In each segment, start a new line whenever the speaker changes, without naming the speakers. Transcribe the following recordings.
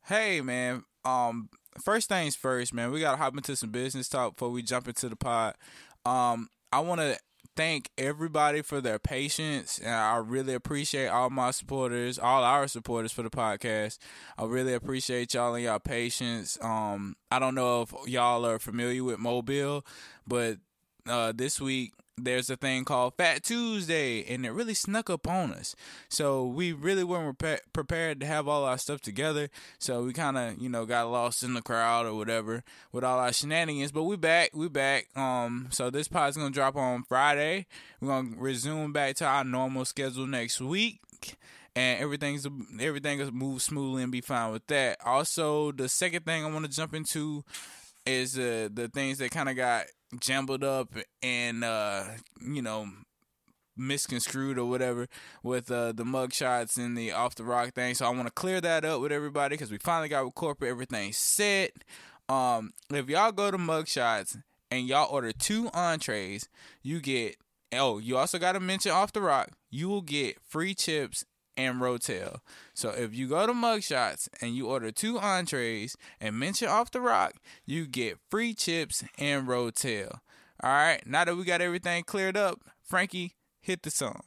Hey, man. First things first, man. We gotta hop into some business talk before we jump into the pod. I want to thank everybody for their patience, and I really appreciate all my supporters, all our supporters for the podcast. I really appreciate y'all and y'all patience. I don't know if y'all are familiar with Mobile, but this week there's a thing called Fat Tuesday, and it really snuck up on us. So we really weren't prepared to have all our stuff together. So we kind of, got lost in the crowd or whatever with all our shenanigans. But we back. So this pod's gonna drop on Friday. We're gonna resume back to our normal schedule next week. And everything will move smoothly and be fine with that. Also, the second thing I want to jump into is the things that kind of got jumbled up and misconstrued or whatever with the mugshots and the off the rock thing. So I want to clear that up with everybody because we finally got with corporate everything set. If y'all go to mugshots and y'all order 2 entrees, you also got to mention off the rock. You will get free chips and Rotel. So if you go to mugshots and you order 2 entrees and mention off the rock, you get free chips and Rotel. All right, now that we got everything cleared up, Frankie, hit the song.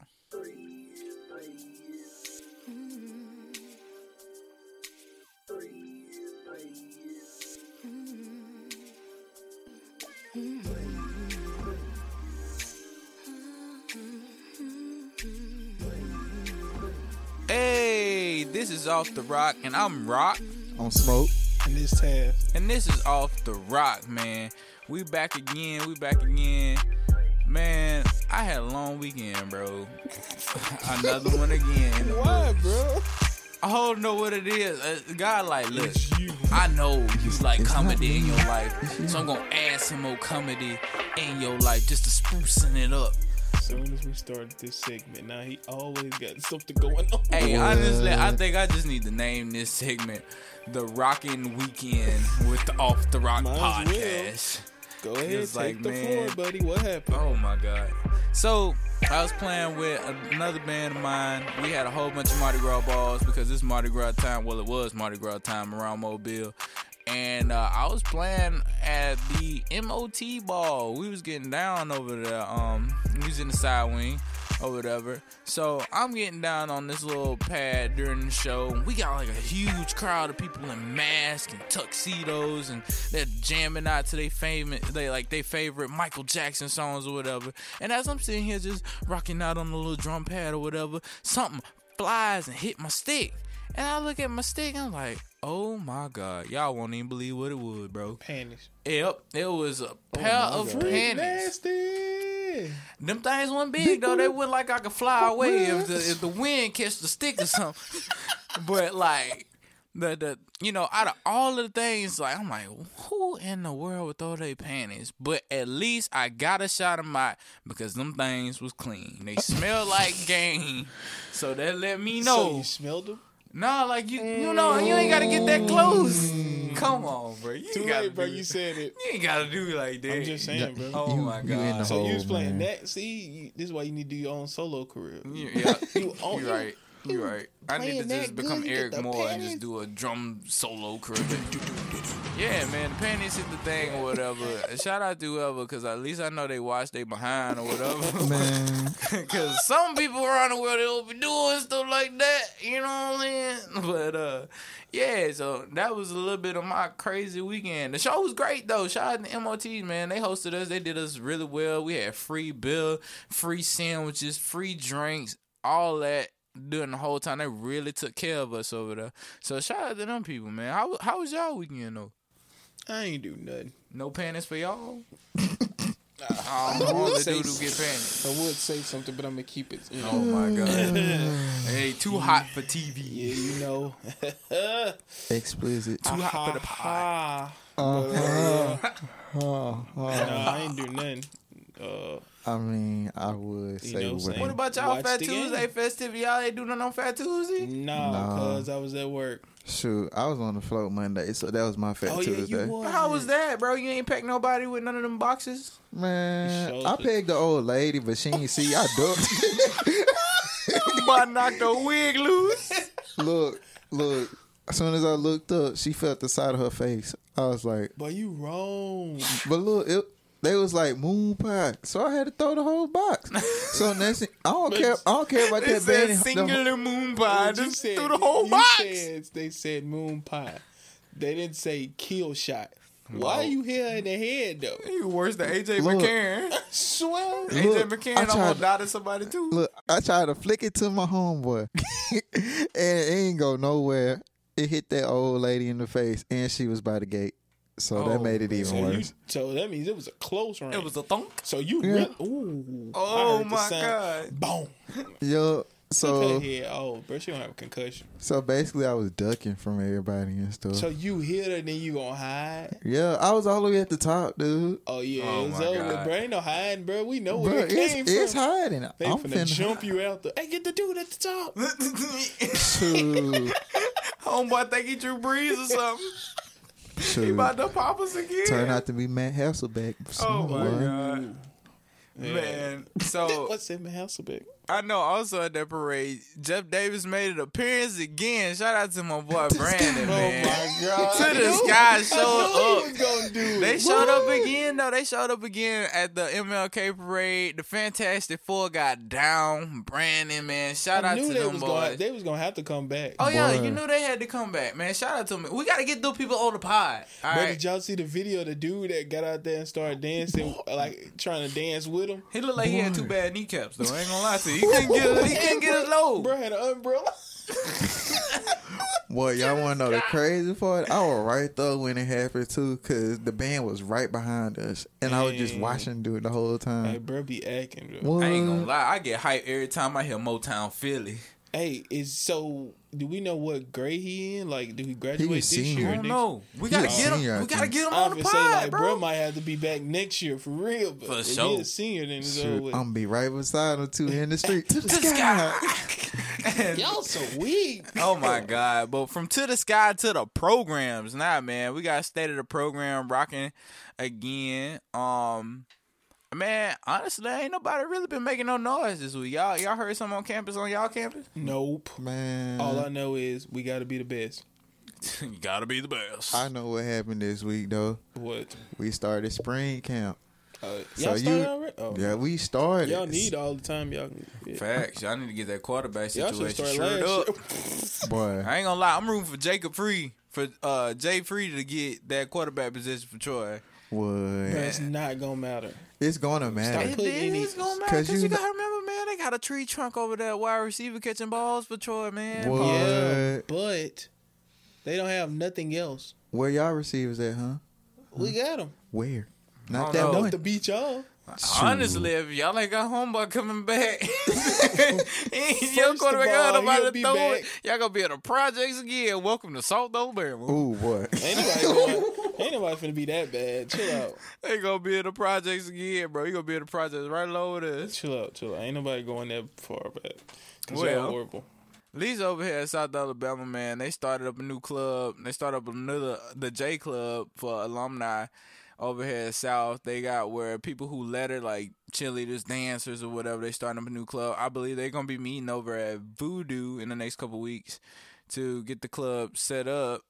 Hey, this is Off the Rock, and I'm Rock.
On Smoke.
And this Tav.
And this is Off the Rock, man. We back again. Man, I had a long weekend, bro. Another one again.
Why, bro?
I don't know what it is. God, like, look, I know you like comedy in your life, so I'm going to add some more comedy in your life just to sprucing it up.
As soon as we started this segment, now he always got something going on.
Hey, honestly, I think I just need to name this segment The Rockin' Weekend with the Off the Rock podcast.
Go ahead, take the
man,
floor, buddy. What happened?
Oh, my God. So, I was playing with another band of mine. We had a whole bunch of Mardi Gras balls because it's Mardi Gras time. Well, it was Mardi Gras time around Mobile. And I was playing at the MOT ball. We was getting down over there. We was in the side wing or whatever. So I'm getting down on this little pad during the show. We got like a huge crowd of people in masks and tuxedos, and they're jamming out to their favorite Michael Jackson songs or whatever. And as I'm sitting here just rocking out on the little drum pad or whatever, something flies and hit my stick. And I look at my stick and I'm like, oh my God, y'all won't even believe what it was, bro.
Panties.
Yep, it was a pair of panties.
Nasty.
Them things weren't big though. They went like I could fly away if the wind catch the stick or something. But like the out of all of the things, like I'm like, who in the world would throw their panties? But at least I got a shot of my because them things was clean. They smell like game, so that let me know.
So you smelled them?
No, like you know, you ain't gotta get that close. Come on, bro.
Too late, bro. You said it.
You ain't gotta do it like that.
I'm just saying, bro.
Oh my God.
So you was playing that. See, this is why you need to do your own solo career.
Yeah, you're right. You're right. I need to just become Eric Moore and just do a drum solo career. Yeah, man, the panties hit the thing or whatever. Shout out to whoever, because at least I know they watch they behind or whatever.
Man.
Because some people around the world, they don't be doing stuff like that. You know what I'm saying? But, yeah, so that was a little bit of my crazy weekend. The show was great, though. Shout out to MOT, man. They hosted us. They did us really well. We had free bill, free sandwiches, free drinks, all that. During the whole time, they really took care of us over there. So shout out to them people, man. How was y'all weekend though?
I ain't do nothing.
No panties for y'all? All the dudes get panties.
I would say something, but I'm gonna keep it.
Oh my God! Hey, too hot for TV.
Yeah, you know.
Explicit.
Too hot for the pod.
I ain't do nothing.
I mean, I would say.
What about y'all Fat Tuesday festivity? Y'all ain't do nothing on Fat Tuesday?
No, cause I was at work.
Shoot, I was on the float Monday, so that was my Fat Tuesday.
Yeah, you was.
How was that, bro? You ain't pegged nobody with none of them boxes?
Man, I pegged the old lady, but she ain't see. I ducked.
Somebody knocked her wig loose.
Look. As soon as I looked up, she felt the side of her face. I was like,
But you wrong.
but look, they was like moon pie, so I had to throw the whole box. So next thing, I don't care about
They
that
said
band.
singular moon pie.
But you
Just
said-
through the whole
you
box.
They said moon pie. They didn't say kill shot. Why you here in the head though?
You worse than AJ
Look.
McCarron.
Swear.
AJ
Look,
McCarron
I tried-
almost died to somebody too.
Look, I tried to flick it to my homeboy, and it ain't go nowhere. It hit that old lady in the face, and she was by the gate. So that
Oh,
made it even worse.
So that means it was a close range.
It was a thunk.
So you
Yeah.
really, ooh. I
Oh
heard the
my
sound.
god.
Boom.
Yo,
Cut
so
her head. Oh, bro, she don't have a concussion.
basically, I was ducking from everybody and stuff.
So you hit her, then you gonna hide?
Yeah, I was all the way at the top, dude.
Oh yeah,
Oh,
it's
my
over,
God.
bro. Ain't no hiding, bro. We know
Bro,
where it came
it's
from.
hiding.
They
I'm
finna
finna
jump you out the. Hey, get the dude at the top.
Shoot,
Homeboy think he Drew Brees or something. He
shoot.
about to pop us again.
Turn out to be Matt Hasselbeck.
Oh my
Boy.
god.
Yeah.
Man, so
What's in my Hasselbeck?
I know also at that parade, Jeff Davis made an appearance again. Shout out to my boy Brandon, man.
Oh my god!
To the
I knew-
sky
I knew
showed
he
up.
was gonna do
They
it.
showed up again, though. They showed up again at the MLK parade. The Fantastic Four got down. Brandon, man. Shout
I
out
knew
to
they
them
was
boys.
gonna. They was gonna have to come back.
Oh, yeah,
Boy.
you knew they had to come back, man. Shout out to them. We got to get those people on the pod. All
But
right.
did y'all see the video of the dude that got out there and started dancing, like trying to dance with him?
He looked like he had two bad kneecaps, though. I ain't gonna lie to you. He couldn't get his load.
Bro had an umbrella.
Boy, y'all want to know the crazy part? I was right there when it happened too, cause the band was right behind us, and I was just
Dang.
watching do it the whole
Hey,
time.
bro, be acting. Bro.
What?
I ain't gonna lie. I get hyped every time I hear Motown Philly.
Hey, do we know what grade he in? Like, do he graduate this
senior.
year?
I
or
don't
next-
know. We
He
gotta
a
get him.
senior, I
We gotta
think.
get him
I
on the
would say like,
pod,
bro
bro.
might have to be back next year for real. But
For
if
sure.
he a senior, then it's
Shoot,
over with.
I'm gonna be right beside them two in the street to the
To the
sky.
And-
Y'all so weak.
oh my god! But from to the sky to the programs, nah, man, we got state of the program rocking again. Man, honestly, ain't nobody really been making no noise this week. Y'all heard something on campus? On y'all campus?
Nope.
Man,
All I know is we got to be the best.
You gotta be the best.
I know what happened this week though.
What?
We started spring camp.
Y'all started already? Oh.
Yeah, we started.
Y'all need all the time y'all can get.
Facts. Y'all need to get that quarterback
Y'all should
situation
start
sure
last
up.
year.
Boy.
I ain't gonna lie. I'm rooting for Jacob Free for Jay Free to get that quarterback position for Troy.
What?
Bro, it's not gonna matter.
It's gonna matter.
Stop putting any-
It's gonna matter
'cause
because you
you
gotta remember, man. They got a tree trunk over there, wide receiver catching balls for Troy, man.
What?
Yeah, but they don't have nothing else.
Where y'all receivers at, huh?
We got them.
Where?
I
Not
don't
that
know.
one.
To beat y'all.
Honestly, if y'all ain't got homeboy coming back, your
of
quarterback
all,
out about
he'll
to
be
throw
back.
it. Y'all gonna be at the projects again. Welcome to South Alabama.
Ooh, boy.
Ain't nobody finna be that bad. Chill out.
They gonna be in the projects again, bro. You gonna be in the projects right over there.
Chill out. Ain't nobody going that far back. 'Cause
Well.
y'all horrible.
At least over here at South Alabama, man, they started up a new club. They started up the J Club for alumni over here at South. They got where people who letter, like cheerleaders, dancers, or whatever, they starting up a new club. I believe they're going to be meeting over at Voodoo in the next couple weeks to get the club set up.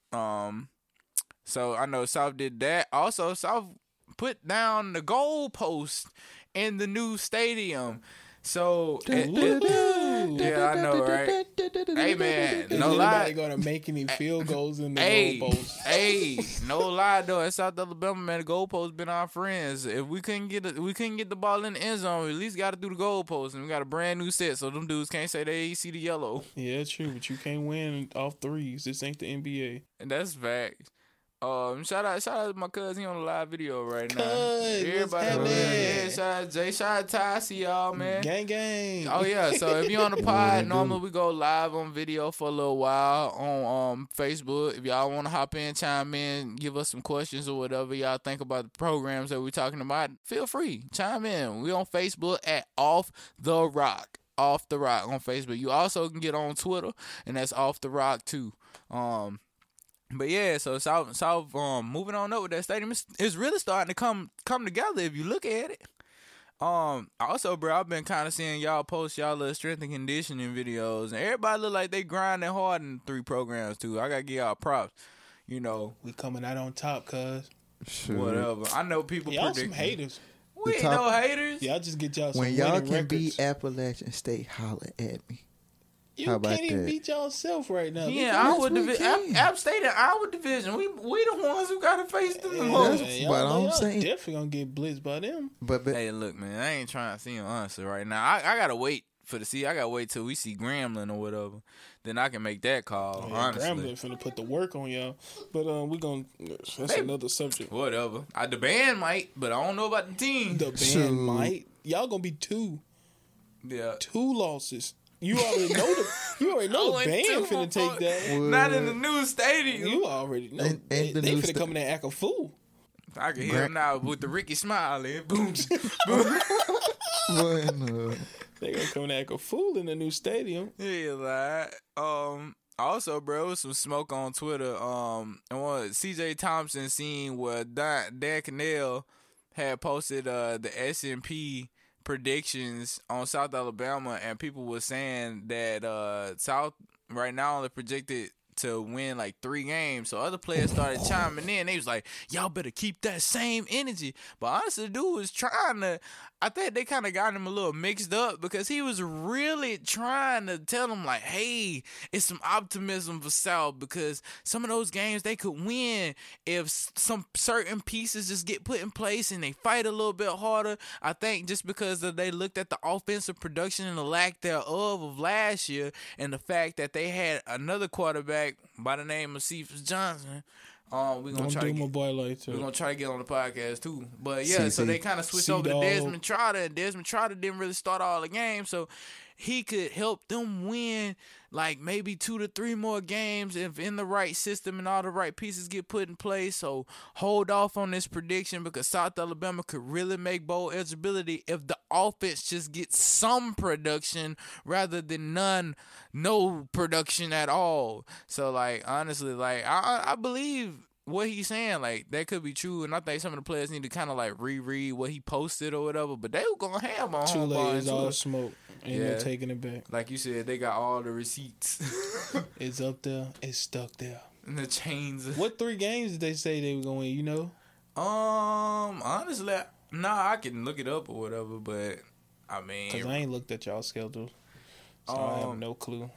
So I know South did that. Also, South put down the goalpost in the new stadium. So, yeah, I know, right? Hey, man,
Is
no
anybody
lie.
gonna make any field goals in the
Hey,
goalpost?
hey, no lie though. At South Alabama, man, the goalpost been our friends. If we couldn't get the ball in the end zone, we at least got to do the goalpost, and we got a brand new set, so them dudes can't say they ain't see the yellow.
Yeah, true, but you can't win off threes. This ain't the NBA.
And that's facts. Shout out to my cousin. He on the live video right now.
Cuz, what's happening?
Yeah, shout out Jay, shout out Ty, see y'all, man.
Gang, gang.
Oh yeah, so if you on the pod, normally we go live on video for a little while on Facebook. If y'all want to hop in, chime in, give us some questions or whatever y'all think about the programs that we're talking about, feel free, chime in. We on Facebook at Off the Rock on Facebook. You also can get on Twitter, and that's Off the Rock too. But yeah, so South moving on up with that stadium, it's really starting to come together if you look at it. Also, bro, I've been kind of seeing y'all post y'all little strength and conditioning videos, and everybody look like they grinding hard in 3 programs too. I gotta give y'all props. You know,
We coming out on top, cuz.
Sure.
whatever. I know people
Y'all
predict.
some haters.
We ain't no haters.
Y'all just get y'all some
When y'all
winning
can
records.
beat Appalachian State, holler at me.
You
How about
can't even
that?
beat yourself right now.
Yeah, Iowa
we
division.
can.
App State and Iowa division. We the ones who gotta face them the most.
That's what I'm saying.
Definitely gonna get blitzed by them.
But
Hey, look, man, I ain't trying to see him honestly right now. I gotta wait for the see. I gotta wait till we see Grambling or whatever. Then I can make that call. Honestly,
Grambling finna put the work on y'all. But we gonna. That's
Maybe.
another subject.
whatever. The band might, but I don't know about the team.
The band
Shoot.
might. Y'all gonna be 2
Yeah.
losses. You already know the
Only
band
2
finna take that.
Not in the new stadium.
You already know.
And
they
the new
finna come in there act a fool.
I can hear him now with the Ricky smile and boom.
They gonna come in there act a fool in the new stadium.
Yeah, like, also, bro, was some smoke on Twitter. And what CJ Thompson seen where Dan Cannell had posted the S&P predictions on South Alabama, and people were saying that South right now only projected to win like 3 games. So other players started chiming in. They was like, y'all better keep that same energy. But honestly, the dude was trying to, I think they kind of got him a little mixed up because he was really trying to tell them like, hey, it's some optimism for South because some of those games they could win if some certain pieces just get put in place and they fight a little bit harder. I think just because they looked at the offensive production and the lack thereof of last year and the fact that they had another quarterback by the name of Cephas Johnson. We're gonna try to
my
get,
boy like
we're
that.
gonna try to get on the podcast too. But yeah, so
CC.
they kind of switched over to
C-Dog.
Desmond Trotter, and Desmond Trotter didn't really start all the games, so he could help them win like maybe 2 to 3 more games if in the right system and all the right pieces get put in place. So hold off on this prediction because South Alabama could really make bowl eligibility if the offense just gets some production rather than no production at all. So like honestly, like I believe what he's saying, like that could be true, and I think some of the players need to kind of like reread what he posted or whatever. But they were gonna have on
Too late
homeboy
is all smoke. Ain't no
Yeah.
taking it back.
like you said, they got all the receipts
It's up there. It's stuck there.
and the chains.
What 3 games did they say they were going to win, you know?
Honestly, nah, I can look it up or whatever, but I mean,
Because I ain't looked at y'all schedule. So I have no clue.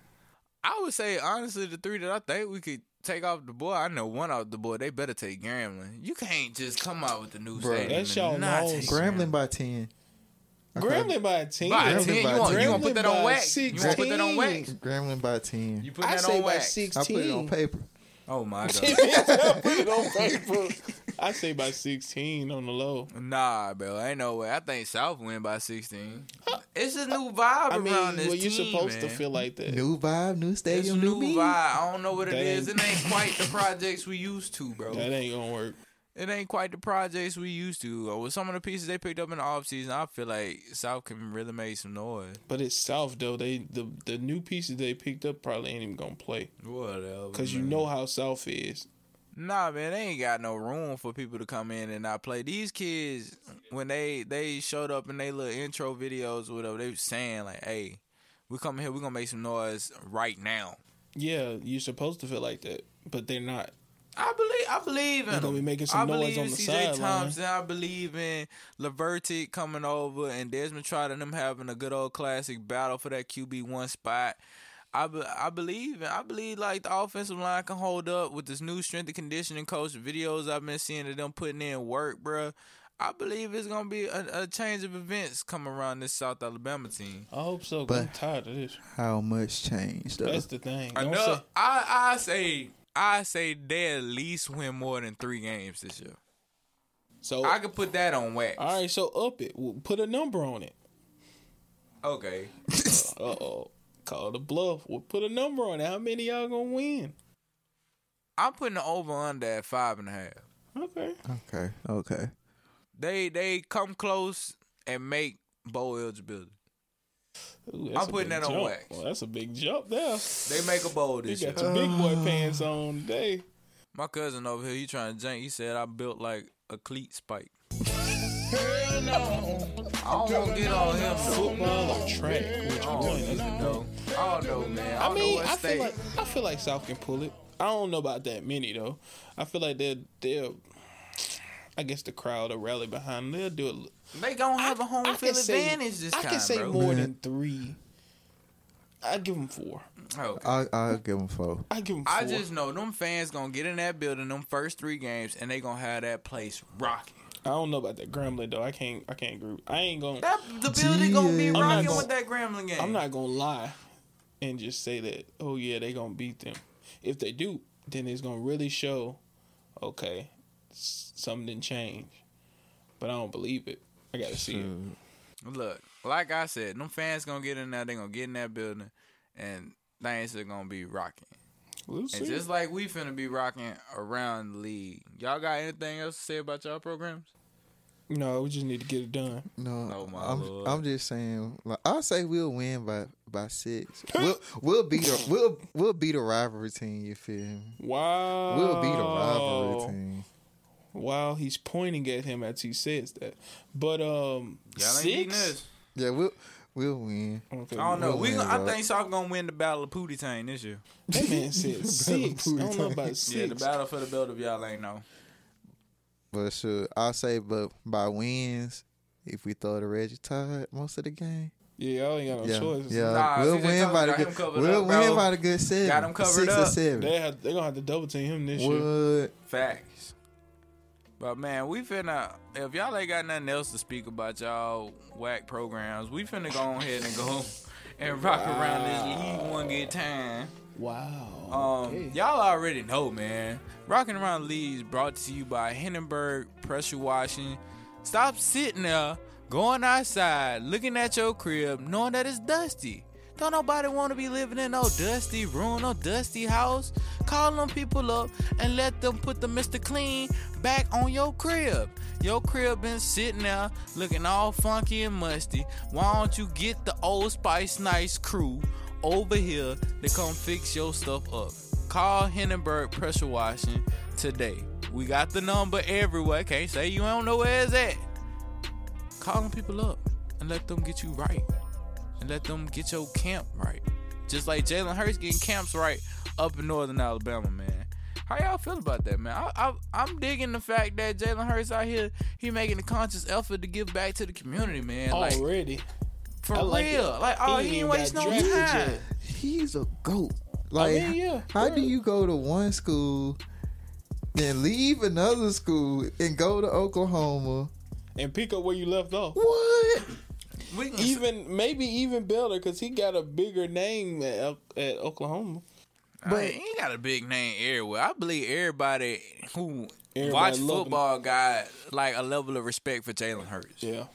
I would say honestly, the 3 that I think we could take off the board, I know one off the board. They better take Grambling. You can't just come out with the new
Bro,
stadium.
that's
and
y'all
not
nose.
take
Grambling by 10.
Grambling by 10.
By
Grambling
10,
by
you want
10.
to put that on
Grambling by
wax? You want to put that on
16.
wax?
Grambling by 10.
You put
I
that
say
on
by
wax?
16.
I put it on paper.
Oh my god.
I put it on paper. I say by 16 on the low.
Nah, bro, ain't no way. I think South win by 16. It's a new vibe
I mean,
around this
well, you're
team,
supposed
man.
to feel like that.
New vibe, new
It's a
stadium,
new
new me.
vibe. I don't know what it
That
is.
ain't-
It ain't quite the projects we used to, bro.
That ain't going to work.
It ain't quite the projects we used to. With some of the pieces they picked up in the offseason, I feel like South can really make some noise.
But it's South, though. The new pieces they picked up probably ain't even going to play.
Whatever.
Because you
man.
know how South is.
Nah, man, they ain't got no room for people to come in and not play. These kids, when they showed up in their little intro videos or whatever, they was saying like, hey, we come here, we gonna make some noise right now.
Yeah, you're supposed to feel like that. But they're not.
I believe in
They're gonna
them.
be making some
I
noise
believe
on
in
the
CJ
sideline.
Thompson. I believe in Laverty coming over and Desmond Trotter and them having a good old classic battle for that QB1 spot. I believe like the offensive line can hold up with this new strength and conditioning coach videos I've been seeing of them putting in work, bruh. I believe it's gonna be a change of events coming around this South Alabama team.
I hope so. 'Cause
But-
I'm tired of this.
How much changed, though?
That's the thing. Don't
Enough.
say,
I say they at least win more than 3 games this year.
so,
I could put that on wax.
all right, so up it. Put a number on it.
Okay.
Uh-oh. Call the bluff. We'll put a number on it. How many y'all gonna win?
I'm putting the over under at 5.5.
Okay.
Okay.
They come close and make bowl eligibility.
Ooh,
I'm
that's a
putting
big
that on
jump.
wax.
Well, that's a big jump there.
They make a bowl
You
this year.
got your big boy pants on today.
My cousin over here, he trying to jank. He said I built like a cleat spike.
Hell no.
I don't want to get on him.
Football or track? Which
I don't
one?
even know. I don't know, man.
I mean,
I
I feel like South can pull it. I don't know about that many though. I feel like they'll. I guess the crowd will rally behind them. They'll do it.
They gonna have a home field advantage this time,
I can say
bro.
more than 3. I give them 4.
Okay.
I'll give them 4.
I give them 4.
I just know them fans gonna get in that building them first 3 games and they gonna have that place rocking.
I don't know about that Grambling though. I can't agree. I ain't gonna.
The building gonna be
I'm not
rocking
gonna-
with that Grambling game.
I'm not gonna lie and just say that. Oh yeah, they gonna beat them. If they do, then it's gonna really show. Okay, something didn't change, but I don't believe it. I gotta see it.
Look, like I said, them fans gonna get in there. They gonna get in that building, and things are gonna be rocking.
We'll see.
And just like we finna be rocking around the league. Y'all got anything else to say about y'all programs?
No, we just need to get it done.
No,
Oh, my Lord.
I'm just saying. Like, I'll say we'll win by 6. We'll beat a rivalry team. You feel me?
Wow.
We'll beat a rivalry team.
Wow, he's pointing at him as he says that. But
Y'all ain't beating
6.
us.
Yeah, we'll win.
Okay,
I don't know.
We'll win,
I
bro.
think South gonna win the Battle of Pootie Tang this year.
That man said 6. I don't know about 6.
Yeah, the battle for the belt if y'all ain't know.
But sure, I'll say, but by wins, if we throw the Reggie Tide most of the game,
Yeah, y'all ain't got no
yeah,
choice.
yeah,
Nah,
we'll
CJ
win
Tucker
by the
got him
good.
covered
We'll
up,
win
bro.
by the good 7.
Got him covered
6
up.
or 7.
They're gonna have to double team him this year.
Would
Facts. But man, we finna, if y'all ain't got nothing else to speak about y'all whack programs, we finna go on ahead and go and rock around this League One good time.
Wow. Okay.
Y'all already know, man. Rocking Around the League is brought to you by Hindenburg Pressure Washing. Stop sitting there, going outside, looking at your crib, knowing that it's dusty. Don't nobody want to be living in no dusty room, no dusty house. Call them people up and let them put the Mr. Clean back on your crib. Your crib been sitting there looking all funky and musty. Why don't you get the Old Spice Nice crew over here to come fix your stuff up? Call Hindenburg Pressure Washing today. We got the number everywhere. Can't say you don't know where it's at. Call them people up and let them get you right. And let them get your camp right. Just like Jalen Hurts getting camps right up in Northern Alabama, man. How y'all feel about that, man? I'm digging the fact that Jalen Hurts out here, he making a conscious effort to give back to the community, man. Like,
Already.
for
I like
real.
it.
Like,
He
he
ain't
ain't waste
got
no
drafted
time.
yet.
he's a goat. Like,
mean, yeah,
how
bro.
do you go to one school, then leave another school and go to Oklahoma?
And pick up where you left off.
What?
We can
Maybe even better because he got a bigger name at Oklahoma.
but he ain't got a big name everywhere. I believe everybody who
Everybody
watch
love him.
football got like a level of respect for Jalen Hurts.
Yeah.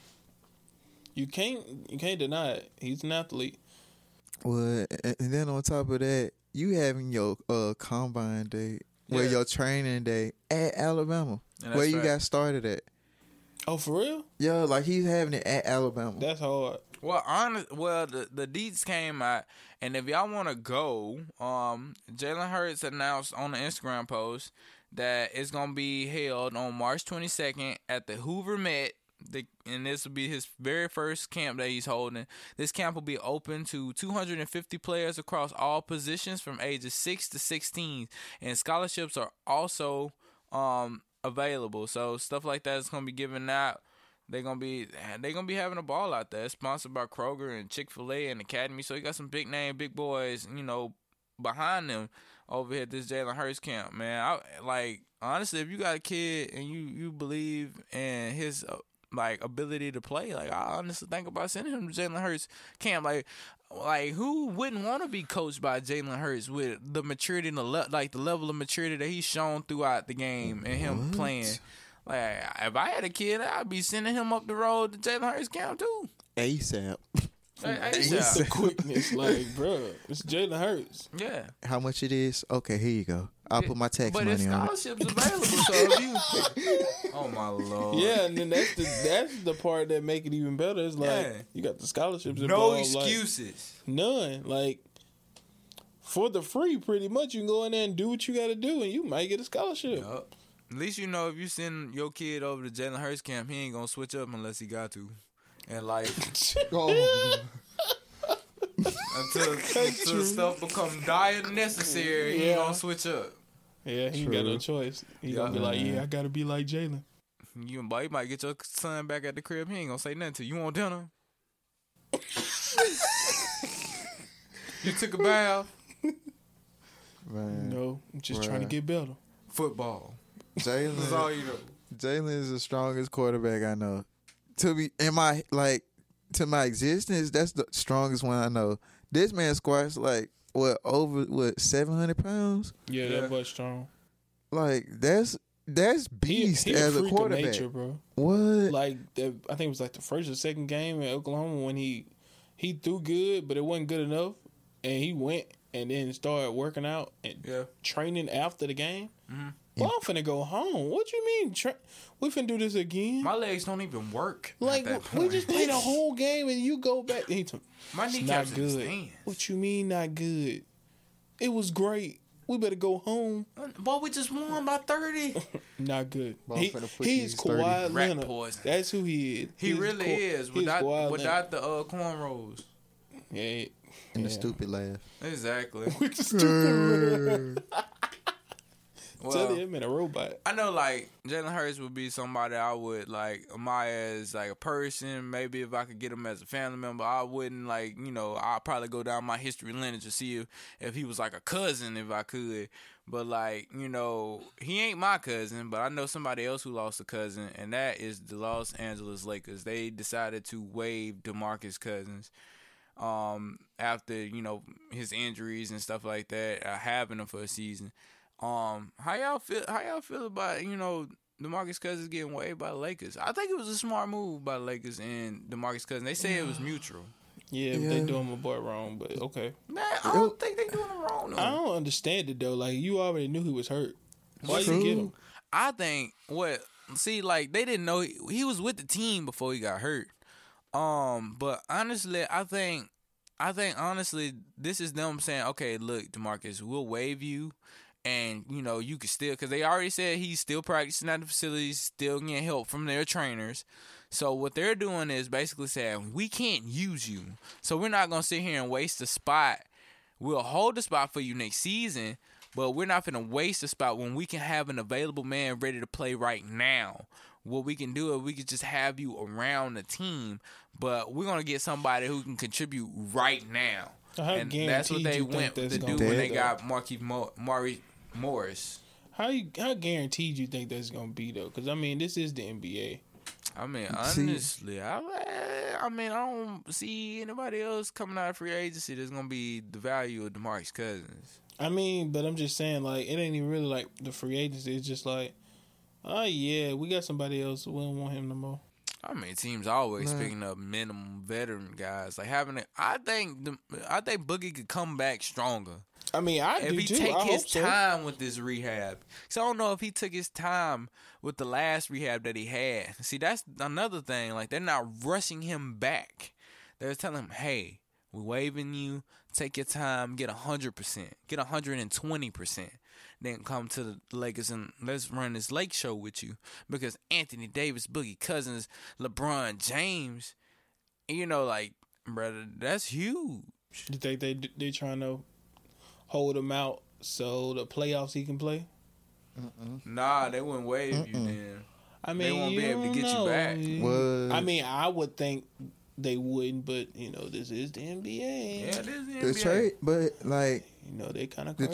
You can't deny it. He's an athlete.
Well, and then on top of that, you having your combine day, where
Yeah.
your training day at Alabama,
And that's
where you
fact.
got started at.
Oh, for real?
Yeah, like he's having it at Alabama.
That's hard.
Well, the deets came out, and if y'all want to go, Jalen Hurts announced on the Instagram post that it's gonna be held on March 22nd at the Hoover Met. And this will be his very first camp that he's holding. This camp will be open to 250 players across all positions from ages 6 to 16, and scholarships are also available. So stuff like that is gonna be given out. They're gonna be having a ball out there. It's sponsored by Kroger and Chick-fil-A and Academy. So you got some big name, big boys, behind them over here at this Jalen Hurts camp, man. Honestly, if you got a kid and you believe in his ability to play, like, I honestly think about sending him to Jalen Hurts camp. Like who wouldn't want to be coached by Jalen Hurts with the maturity and the level of maturity that he's shown throughout the game and him playing. Like, if I had a kid, I'd be sending him up the road to Jalen Hurts camp too.
ASAP.
It's the quickness, like, bro. It's Jalen Hurts.
Yeah.
How much it is? Okay, here you go. I'll put my tax
But
money
it's
on it.
scholarships available, so if you oh my Lord.
Yeah, and then that's the part that make it even better. It's like
Yeah.
you got the scholarships.
No
involved, like,
excuses.
none. Like for the free, pretty much you can go in there and do what you got to do, and you might get a scholarship.
Yup. At least you know if you send your kid over to Jalen Hurts camp, he ain't gonna switch up unless he got to. in life.
Oh,
until stuff become dire necessary, he gonna switch up.
Yeah, he ain't got no choice. He gonna be like, I gotta be like Jalen.
You might get your son back at the crib. He ain't gonna say nothing to you. You want dinner? You took a bath?
man.
No, I'm just trying to get better.
Football. That's all
Jalen,
you know.
Jalen is the strongest quarterback I know. To my existence, that's the strongest one I know. This man squats like over 700 pounds.
Yeah, that was strong.
Like that's beast
he
as a
freak of
quarterback,
nature, bro.
What?
Like I think it was like the first or second game in Oklahoma when he threw good, but it wasn't good enough, and he went and then started working out and training after the game.
Mm-hmm.
Well, I'm finna go home. What you mean? We finna do this again?
My legs don't even work.
Like
at that
we
point.
just played a whole game and you go back.
My
It's
kneecaps
not
in the
good.
stands.
What you mean not good? It was great. We better go home.
Boy, we just won by 30.
Not good.
Well, I'm finna put
He's
these 30
Kawhi
rat
Leonard.
poison.
That's who he is.
He really is.
He's Kawhi
Without the cornrows.
Leonard.
And the stupid laugh.
Exactly.
With the stupid
Well,
Tell him in a robot.
I know, like, Jalen Hurts would be somebody I would, like, admire as, like, a person. Maybe if I could get him as a family member, I wouldn't, like, I'd probably go down my history lineage to see if he was, like, a cousin if I could. But, like, he ain't my cousin, but I know somebody else who lost a cousin, and that is the Los Angeles Lakers. They decided to waive DeMarcus Cousins after, his injuries and stuff like that, having him for a season. How y'all feel about DeMarcus Cousins getting waived by the Lakers? I think it was a smart move by the Lakers and DeMarcus Cousins. They say it was mutual.
Yeah, they doing my boy wrong, but okay.
Man, I don't think they doing him wrong.
I don't understand it though. Like you already knew he was hurt. Why you get him?
I think they didn't know he was with the team before he got hurt. But honestly, I think honestly this is them saying, okay, look, DeMarcus, we'll waive you. And, you can still, because they already said he's still practicing at the facilities, still getting help from their trainers. So what they're doing is basically saying, we can't use you. So we're not going to sit here and waste a spot. We'll hold the spot for you next season, but we're not going to waste a spot when we can have an available man ready to play right now. What we can do is we could just have you around the team, but we're going to get somebody who can contribute right now. And that's what they went to do when they got Morris.
How guaranteed you think that's gonna be though? Because I mean, this is the NBA.
I mean, honestly, I don't see anybody else coming out of free agency that's gonna be the value of DeMarcus Cousins.
I mean, but I'm just saying, like, it ain't even really like the free agency. It's just like, oh yeah, we got somebody else. We don't want him no more.
I mean, teams always picking up minimum veteran guys. Like I think Boogie could come back stronger.
I mean,
if he take his time with this rehab. So I don't know if he took his time with the last rehab that he had. See, that's another thing. Like they're not rushing him back. They're telling him, "Hey, we're waiving you. Take your time. Get 100%. Get 120%." Then come to the Lakers and let's run this Lake show with you. Because Anthony Davis, Boogie Cousins, LeBron James, brother, that's huge.
You think they trying to hold him out so the playoffs he can play?
Nah, they wouldn't waive you then.
I mean,
they won't be able to get you back.
What?
I mean, I would think they wouldn't, but this is the NBA.
Yeah, it is the NBA.
The trade, but like
they kind of
the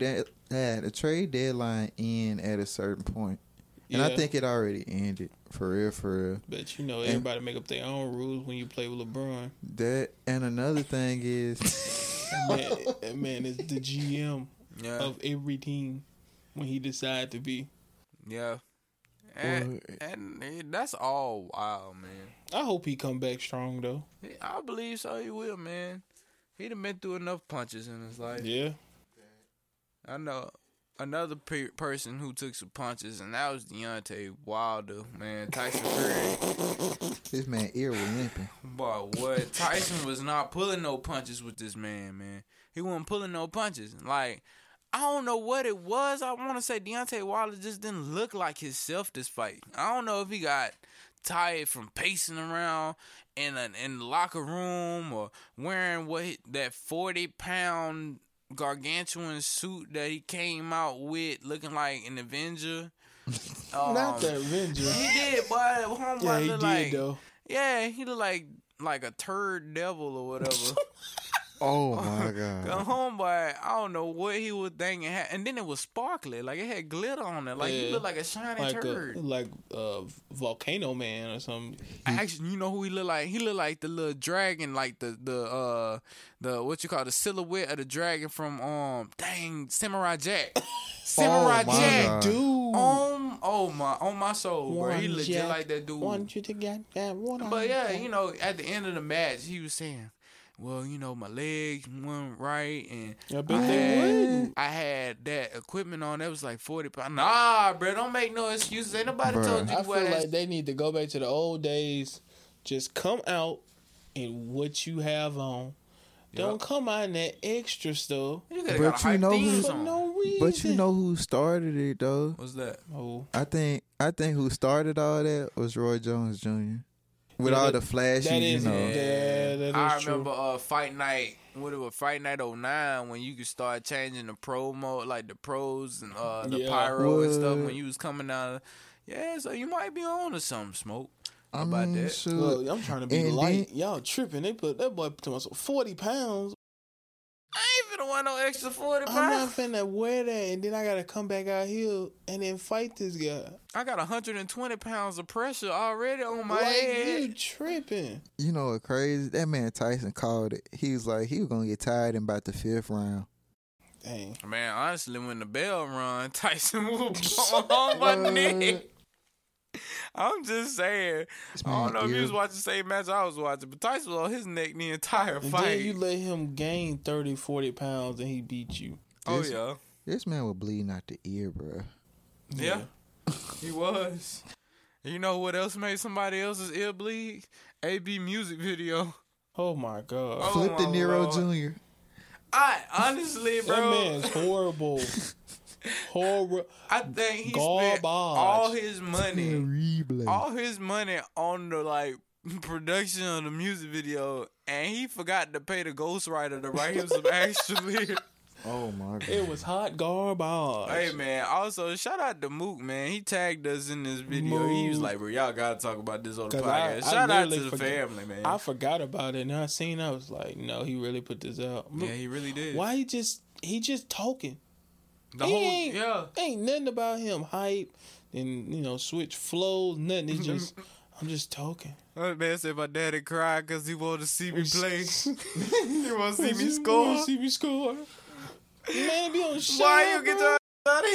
trade deadline end at a certain point, and I think it already ended for real.
But everybody make up their own rules when you play with LeBron.
That and another thing is,
that man is the GM of every team when he decide to be.
Yeah. And that's all wild, man.
I hope he come back strong though.
I believe so. He will, man. He done been through enough punches in his life.
Yeah.
I know another person who took some punches, and that was Deontay Wilder, man. Tyson Fury.
This man ear was limping.
But what? Tyson was not pulling no punches with this man. He wasn't pulling no punches. Like, I don't know what it was. I want to say Deontay Wilder just didn't look like himself this fight. I don't know if he got tired from pacing around in the locker room or wearing that 40-pound gargantuan suit that he came out with looking like an Avenger.
Not the Avenger.
He did, boy. Homeboy
Yeah, he
look
did
like,
though.
yeah, he looked like a turd devil or whatever.
Oh my
The
god.
homeboy, I don't know what he was thinking, and then it was sparkly, like it had glitter on it, like he
Yeah.
looked like a shiny turd.
Like Volcano Man or something.
Actually, you know who he looked like? He looked like the little dragon, like the what you call the silhouette of the dragon from Samurai Jack. Samurai
my
Jack,
God.
Dude.
on my soul, bro. He looked just like that dude.
Want you to get that one.
But yeah, you know, at the end of the match, he was saying, well, you know, my legs weren't right, and
I bet they wouldn't.
I had that equipment on that was like 40 pounds. Nah, bro, don't make no excuses. Ain't nobody
Bruh.
told you
I
to wear
feel
that.
like they need to go back to the old days. Just come out in what you have on. Don't come out in that extra stuff
You coulda
But
got a
you
hype
know
theme
who-
for
song.
no reason.
But you know who started it though?
What's that?
Oh,
I think who started all that was Roy Jones Jr. With
Yeah,
all
that-
the flashy,
that is
you know.
Yeah, that is
I
true.
remember Fight Night. What it was, Fight Night 09, when you could start changing the promo, like the pros and the
Yeah.
pyro and stuff
What?
when you was coming out. Yeah, so you might be on to something, Smoke. How
I
about
mean,
that?
shoot.
Look, I'm trying to be
And
light.
then-
Y'all tripping. They put that boy to myself 40 pounds.
I ain't finna want no extra 40
I'm not
pounds.
finna wear that, and then I gotta come back out here and then fight this guy.
I got 120 pounds of pressure already on my
Like
head.
you tripping?
You know what crazy? That man Tyson called it. He was like, he was gonna get tired in about the 5th round.
Dang.
Man, honestly, when the bell run, Tyson will on my neck. I'm just saying. I don't know if you was watching the same match I was watching, but Tyson was on his neck the entire
And
fight.
then you let him gain 30, 40 pounds and he beat you.
Oh,
This-
yeah.
This man was bleeding out the ear, bro.
Yeah. He was. You know what else made somebody else's ear bleed? AB music video.
Oh my God.
Oh,
Flip De
my
Niro
Lord.
Jr.
I honestly,
That
bro,
man's horrible. Horrible.
I think he
Garbage.
spent all his money on the like production of the music video, and he forgot to pay the ghostwriter to write him some extra lyrics.
Oh my god.
It was hot garbage.
Hey man, also shout out to Mook, man. He tagged us in this video. He was
Mook.
like, bro, y'all gotta talk about this on the
'Cause
podcast.
I
Shout out to
literally
the
forgot-
family, man.
I forgot about it and I seen I was like, no, he really put this out.
Yeah, he really did.
Why he just talking?
The
He
whole
ain't,
yeah.
ain't nothing about him hype and switch flows, nothing. It's just I'm just talking.
That man said my daddy cried because he wanted to see me play. he want to see me
You
score.
wanna see me score. Man, be on shit.
Why you get your out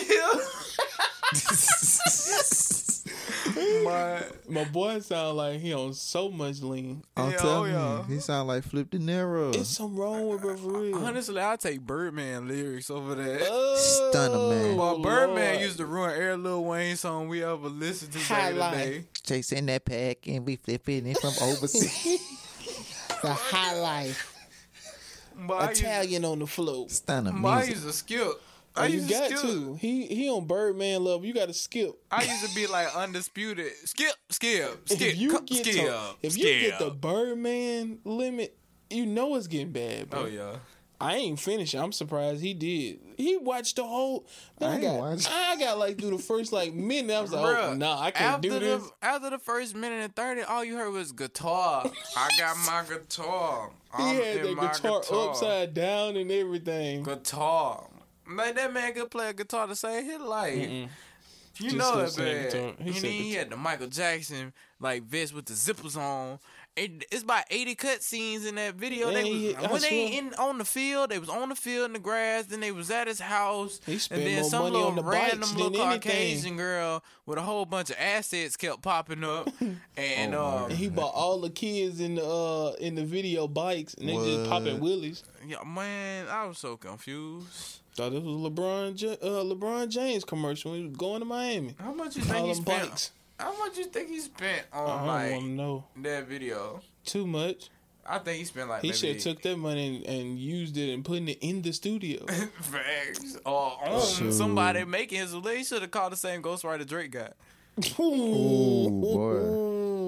of here?
My boy sound like he on so much lean.
I'm
Yeah,
telling
oh,
you, he sound like Flip De Niro.
It's something wrong with bro for real.
Honestly, I'll take Birdman lyrics over that.
Stunner, man.
Well, Birdman
Lord.
used to ruin every Lil Wayne song we ever listened to back in the
Highlight.
day.
Chasing that pack and we flipping it from overseas.
The high life.
But I used-
Italian on the floor.
Stunner
but I
music.
used to skip.
Oh,
I
you
used
got
skip.
to. He on Birdman level. You got to skip.
I used to be like undisputed. Skip.
If you get
skip,
to, if you get the Birdman limit, you know it's getting bad, bro.
Oh yeah.
I ain't finished. I'm surprised he did. He watched the whole.
I ain't watched.
I got like through the first like minute. I was like,
Bruh,
oh, nah, I can't do this.
After the first minute and 30, all you heard was guitar. I got my guitar.
He
I'm
had
in
that
my
guitar upside down and everything.
Guitar. Man, that man could play a guitar to save his life. You
Just
know
said
that,
sing
man.
guitar. He
And
said
then he
guitar.
had the Michael Jackson like vest with the zippers on. It's about 80 cut scenes in that video.
Yeah,
They
I
was, when they
swear.
in on the field, they was on the field in the grass. Then they was at his house.
He spent
and then
more
some
money
little
on the
random
bikes
little
than anything.
Caucasian girl with a whole bunch of assets kept popping up. And
And he bought all the kids in the video bikes, and they just
What?
popping wheelies.
yeah, man, I was so confused.
Thought this was LeBron James commercial when he was going to Miami.
How much you
All
think he
them
spent?
bikes.
How much you think he spent
I
on
don't want to
like
know
that video?
too much.
I think he spent like
He
maybe
should have took that money and used it and putting it in the studio.
facts or on
Shoot.
somebody making his. They should have called the same ghostwriter Drake got.
Ooh, boy.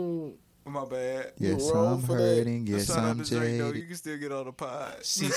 My bad.
Yes,
You roll
I'm
for that?
hurting. Yes,
Shout out
I'm
to Drake, though. You
jaded.
can still get on the pod.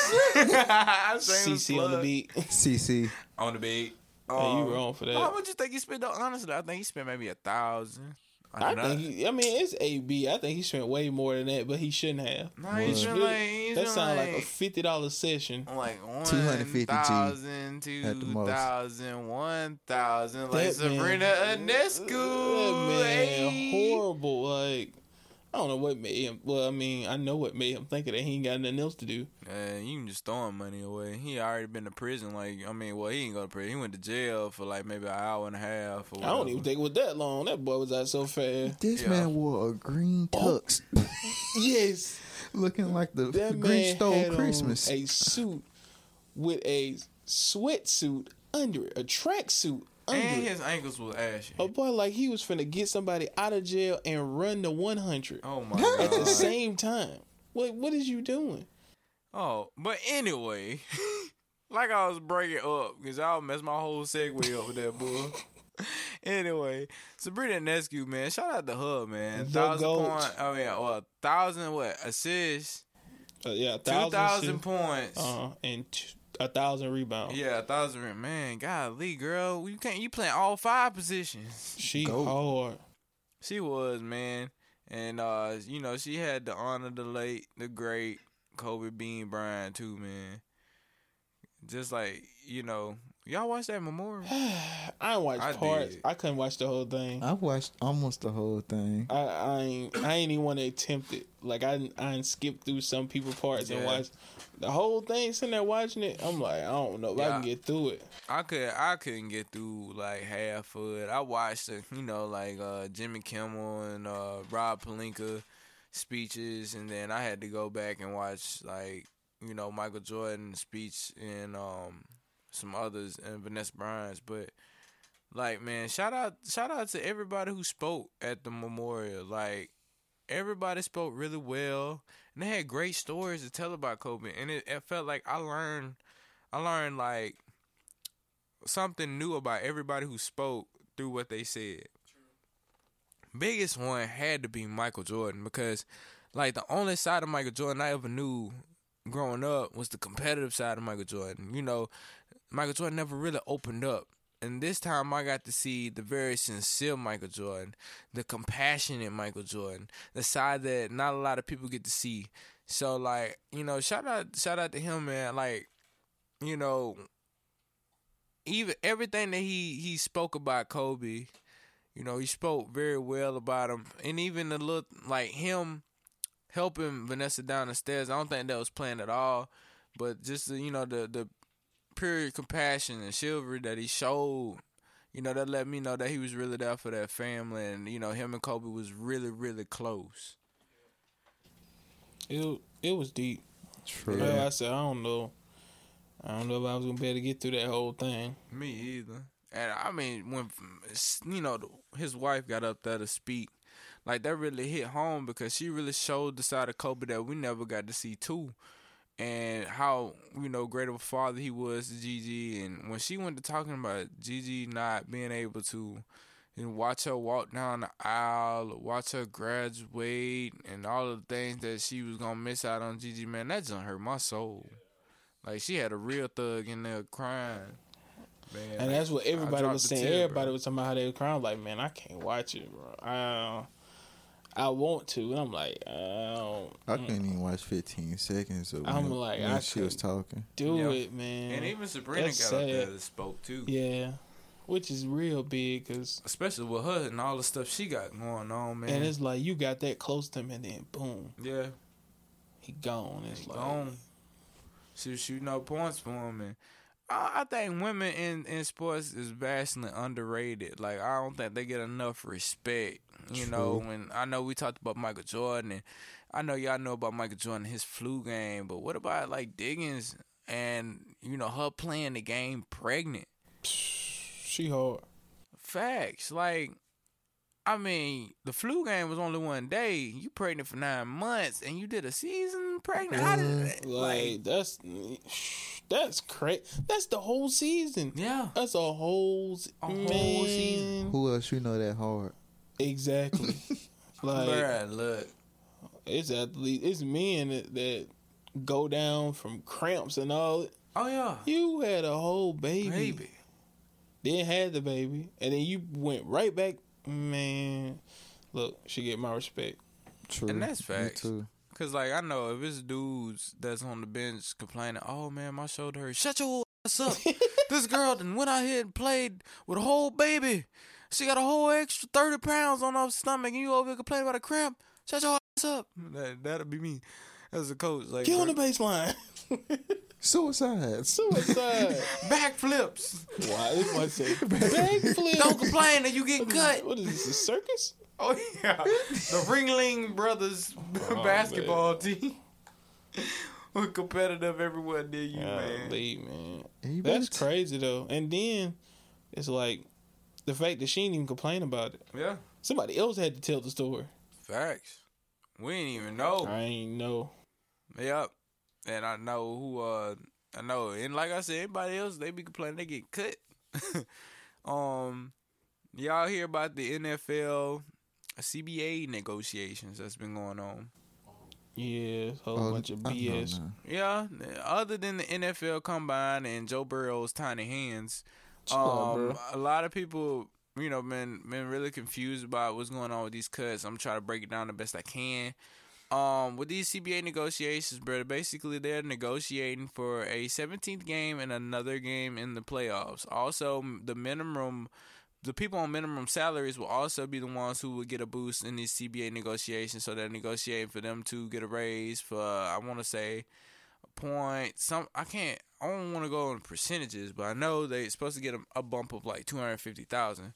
CC on the beat.
CC.
On the beat.
Hey, you wrong for that.
How much you think he spent though? Honestly, I think he spent maybe 1,000.
I think it's AB. I think he spent way more than that, but he shouldn't have.
No, he spent like
That sounds like a $50 session.
like
250 G
1,000,
at the most.
2,000, 1,000. Like
That
Sabrina Ionescu.
That man,
Hey.
horrible. Like, I don't know what made him. Well, I mean, I know what made him think of that. He ain't got nothing else to do.
You can just throwing money away. He already been to prison. Like, I mean, well, he ain't go to prison. He went to jail for like maybe an hour and a half. Or
I don't
whatever.
even think it was that long. That boy was out so fast.
This
Yeah.
man wore a green tux,
Yes.
looking like the
That
Grinch
man
stole
had
Christmas.
on a suit with a sweatsuit under it, a tracksuit under
And
it.
his ankles was ashy.
A boy like he was finna get somebody out of jail and run the 100
Oh my
at the
god.
same time. What is you doing?
Oh, but anyway, like I was breaking up because I'll mess my whole segue up with that boy. Anyway, Sabrina Ionescu, man, shout out to her, man.
The
1,000
GOAT.
points. I mean, 1,000 what assists?
Yeah,
2,000 points.
and 1,000 rebounds.
Yeah, 1,000. Man, golly, girl, you playing all 5 positions.
She
GOAT.
hard.
She was, man, and you know, she had to honor the late, the great Kobe Bean Bryant too, man. Just like, you know, y'all watch that memorial?
I watched
I
parts.
did.
I couldn't watch the whole thing.
I watched almost the whole thing.
I ain't even want to attempt it. Like I ain't skipped through some people's parts and
Yeah.
watched the whole thing. Sitting there watching it, I'm like, I don't know if I
Yeah.
can get through it.
I couldn't get through like half of it. I watched it, you know, like Jimmy Kimmel and Rob Pelinka speeches, and then I had to go back and watch like, you know, Michael Jordan's speech and some others and Vanessa Bryant's. But like, man, shout out to everybody who spoke at the memorial. Like, everybody spoke really well, and they had great stories to tell about Kobe. And it felt like I learned like something new about everybody who spoke through what they said. Biggest one had to be Michael Jordan, because like the only side of Michael Jordan I ever knew growing up was the competitive side of Michael Jordan. You know, Michael Jordan never really opened up. And this time I got to see the very sincere Michael Jordan, the compassionate Michael Jordan, the side that not a lot of people get to see. So like, you know, shout out to him, man. Like, you know, even everything that he spoke about Kobe, you know, he spoke very well about him. And even the look, like him helping Vanessa down the stairs, I don't think that was planned at all. But just, you know, the pure compassion and chivalry that he showed, you know, that let me know that he was really there for that family. And, you know, him and Kobe was really, really close.
It was deep.
True.
Like I said, I don't know if I was gonna be able to get through that whole thing.
Me either. And I mean, when, you know, his wife got up there to speak, like that really hit home, because she really showed the side of Kobe that we never got to see too. And how, you know, great of a father he was to Gigi. And when she went to talking about Gigi not being able to, you know, watch her walk down the aisle, watch her graduate, and all of the things that she was going to miss out on Gigi, man, that just hurt my soul. Like, she had a real thug in there crying. Man,
And
like,
that's what
I
everybody
dropped
was
a
saying.
tear,
Everybody
bro.
was talking about how they were crying. I'm like, man, I can't watch it, bro. I want to, and I'm like, I don't
I couldn't even watch 15 seconds of
I'm
when,
like,
when
I
she was
couldn't.
talking.
do
Yeah.
it, man.
And even Sabrina
That's
got up there
sad.
and spoke too.
Yeah, which is real big, cause
Especially with her and all the stuff she got going on, man.
and it's like you got that close to him, and then boom,
yeah,
he gone. It's like,
gone. She was shooting up points for him, and I think women in sports is vastly underrated. Like, I don't think they get enough respect. You know, when I know we talked about Michael Jordan, and I know y'all know about Michael Jordan, his flu game, but what about like Diggins and, you know, her playing the game pregnant?
she hard.
Facts. Like, I mean, the flu game was only one day. You pregnant for 9 months, and you did a season pregnant. How did that,
Like that's crazy. That's the whole season.
yeah.
That's a whole
whole
man.
season.
Who else you know that hard?
Exactly. Like,
Bruh, look.
it's athletes, it's men that go down from cramps and all.
Oh yeah.
You had a whole baby. Then had the baby, and then you went right back. Man, look, she get my respect.
True.
And that's facts.
Me too.
Cause like I know if it's dudes that's on the bench complaining, oh man, my shoulder hurts. Shut your ass up. This girl done went out here and played with a whole baby. She got a whole extra 30 pounds on her stomach, and you over here complaining about a cramp. Shut your ass up. That'll be me as a coach. Like,
Get on the baseline.
Suicides.
backflips.
Why? This one say backflip.
Don't complain that you get cut.
What is this? A circus?
Oh yeah, the Ringling Brothers basketball team. We're competitive everywhere near you, man.
Man.
You
That's
better
crazy though. And then it's like the fact that she didn't even complain about it.
Yeah,
Somebody else had to tell the story.
facts. We ain't even know.
I ain't know.
Yep. And I know who. I know, and like I said, anybody else they be complaining they get cut. Y'all hear about the NFL, CBA negotiations that's been going on?
Yeah, a whole bunch of BS.
Yeah, other than the NFL Combine and Joe Burrow's tiny hands,
Chill out, bro.
a lot of people, been really confused about what's going on with these cuts. I'm trying to break it down the best I can. With these CBA negotiations, bro, basically they're negotiating for a 17th game and another game in the playoffs. Also, the people on minimum salaries will also be the ones who will get a boost in these CBA negotiations. So they're negotiating for them to get a raise for, I want to say, a point. I don't want to go in percentages, but I know they're supposed to get a bump of like $250,000.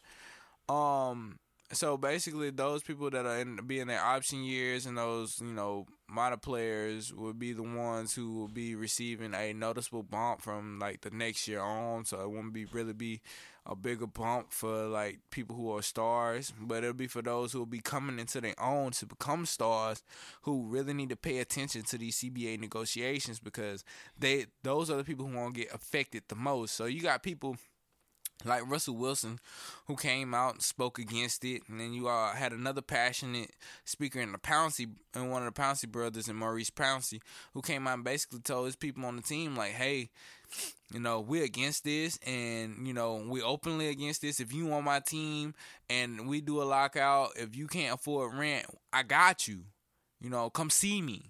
So basically, those people that are in their option years and those, minor players will be the ones who will be receiving a noticeable bump from like the next year on. So it won't really be a bigger bump for like people who are stars, but it'll be for those who will be coming into their own to become stars, who really need to pay attention to these CBA negotiations because those are the people who won't get affected the most. So you got people like Russell Wilson, who came out and spoke against it, and then you had another passionate speaker in one of the Pouncey brothers, and Maurice Pouncey, who came out and basically told his people on the team, like, hey, we're against this, and, we're openly against this. If you on my team and we do a lockout, if you can't afford rent, I got you. Come see me.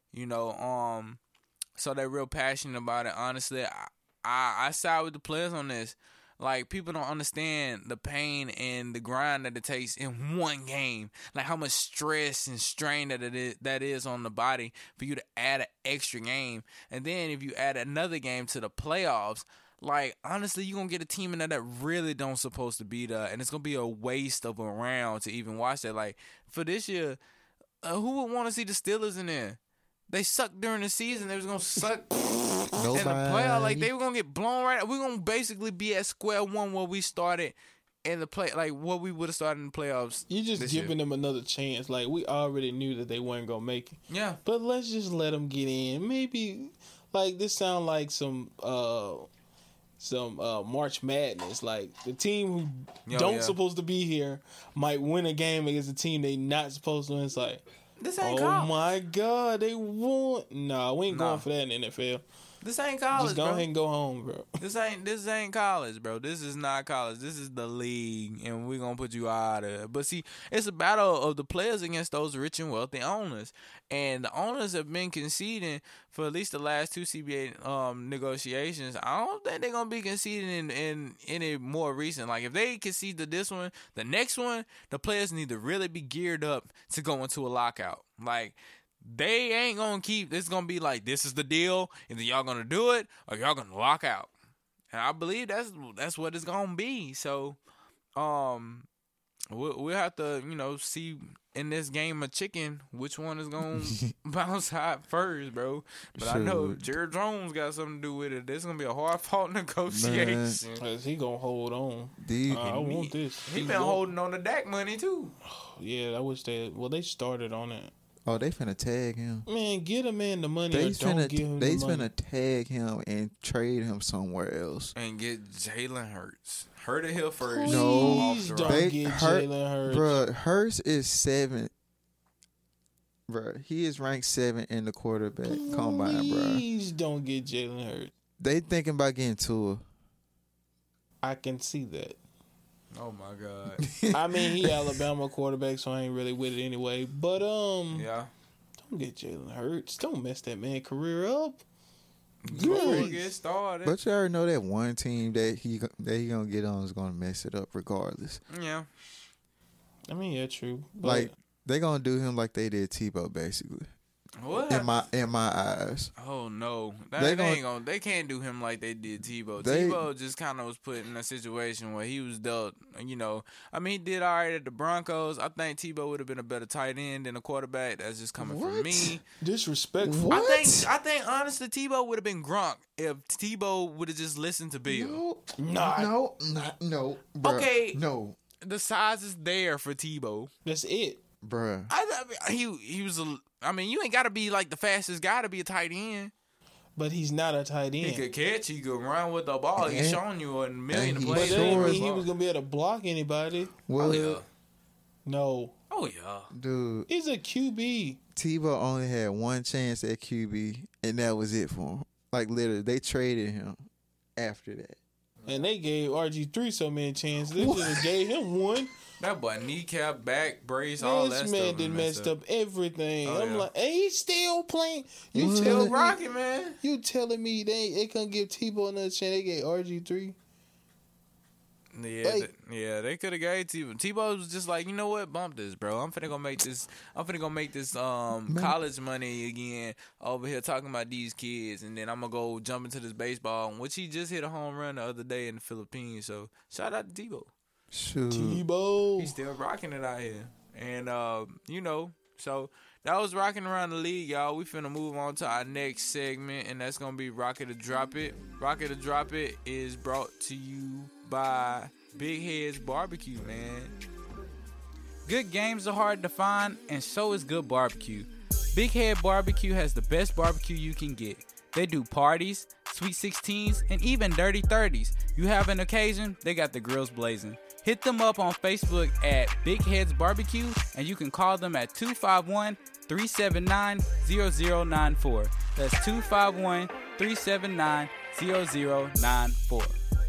So they're real passionate about it. Honestly, I side with the players on this. Like, people don't understand the pain and the grind that it takes in one game. Like, how much stress and strain that is on the body for you to add an extra game. And then if you add another game to the playoffs, like, honestly, you're going to get a team in there that really don't supposed to be there. And it's going to be a waste of a round to even watch that. Like, for this year, who would want to see the Steelers in there? They sucked during the season. They was going to suck in the playoff. Like, they were going to get blown right. We're going to basically be at square one where we started in the play, like what we would have started in the playoffs.
You're just giving them another chance. Like, we already knew that they weren't going to make it.
Yeah.
But let's just let them get in. Maybe, like, this sound like some March Madness. Like, the team who supposed to be here might win a game against a team they not supposed to. And it's like,
this ain't
oh
college.
My God, they won. Nah, we ain't going for that in the NFL.
This ain't college,
Just go ahead and go home, bro.
This ain't college, bro. This is not college. This is the league, and we're going to put you out of it. But see, it's a battle of the players against those rich and wealthy owners. And the owners have been conceding for at least the last two CBA negotiations. I don't think they're going to be conceding in any more recent. Like, if they concede to this one, the next one, the players need to really be geared up to go into a lockout. Like, they ain't gonna keep. It's gonna be like, this is the deal. Either y'all gonna do it or y'all gonna lock out. And I believe that's what it's gonna be. So, we'll have to see in this game of chicken which one is gonna bounce hot first, bro. But I know Jared Jones got something to do with it. This is gonna be a hard fought negotiation.
He gonna hold on. I want this.
He been holding on to Dak money too.
Yeah, I wish they started on it.
Oh, they finna tag him.
Man, get a man the money or don't give him the money. They
finna tag him and trade him somewhere else.
And get Jalen Hurts. Hurt it here first.
Please don't get Jalen Hurts.
Bro, Hurts is bro. He is ranked 7 in the quarterback combine, bro.
Please don't get Jalen Hurts.
They thinking about getting Tua.
I can see that.
Oh my God.
I mean, he Alabama quarterback, so I ain't really with it anyway. But
Yeah.
don't get Jalen Hurts. Don't mess that man career up.
Before
Good.
we get started.
But you already know that one team that he gonna get on is gonna mess it up regardless.
Yeah.
I mean, yeah, true. But
Like they gonna do him like they did Tebow, basically.
What?
In my eyes.
Oh no, they can't do him like they did Tebow. Tebow just kind of was put in a situation where he was dealt. You know, I mean, he did all right at the Broncos. I think Tebow would have been a better tight end than a quarterback. That's just coming from me.
disrespectful.
What?
I think honestly, Tebow would have been Gronk if Tebow would have just listened to Bill.
Nah.
No. Bruh.
Okay.
No,
The size is there for Tebow.
That's it.
bruh.
He was a. I mean, you ain't got to be like the fastest guy to be a tight end.
But he's not a tight
He
end.
could catch. He could run with the ball. He's
And-
showing you a million
and he
But
plays.
that didn't
sure
mean he was gonna be able to block anybody.
Well,
Oh yeah.
No,
Oh yeah.
dude,
he's a QB.
Tebow only had one chance at QB, and that was it for him. Like literally, they traded him after that.
And they gave RG3 so many chances. They should have gave him one.
That boy kneecap, back brace, all that
This
stuff.
man done messed up everything.
Oh,
I'm
yeah.
like, and he's still playing. You
What?
telling
Still
me?
rocking, man.
You telling me they couldn't give Tebow another chance? They gave RG3.
Yeah,
Like-
they could have gave Tebow. Tebow was just like, you know what, bump this, bro. I'm finna go make this college money again over here talking about these kids, and then I'm gonna go jump into this baseball, which he just hit a home run the other day in the Philippines. So shout out to Tebow.
Shoot.
Tebow.
He's still rocking it out here. And, you know, so that was rocking around the league, y'all. We finna move on to our next segment, and that's going to be Rocket to Drop It. Rocket to Drop It is brought to you by Big Heads Barbecue, man. Good games are hard to find, and so is good barbecue. Big Head Barbecue has the best barbecue you can get. They do parties, sweet 16s, and even dirty 30s. You have an occasion, they got the grills blazing. Hit them up on Facebook at Big Heads Barbecue, and you can call them at 251-379-0094. That's 251-379-0094.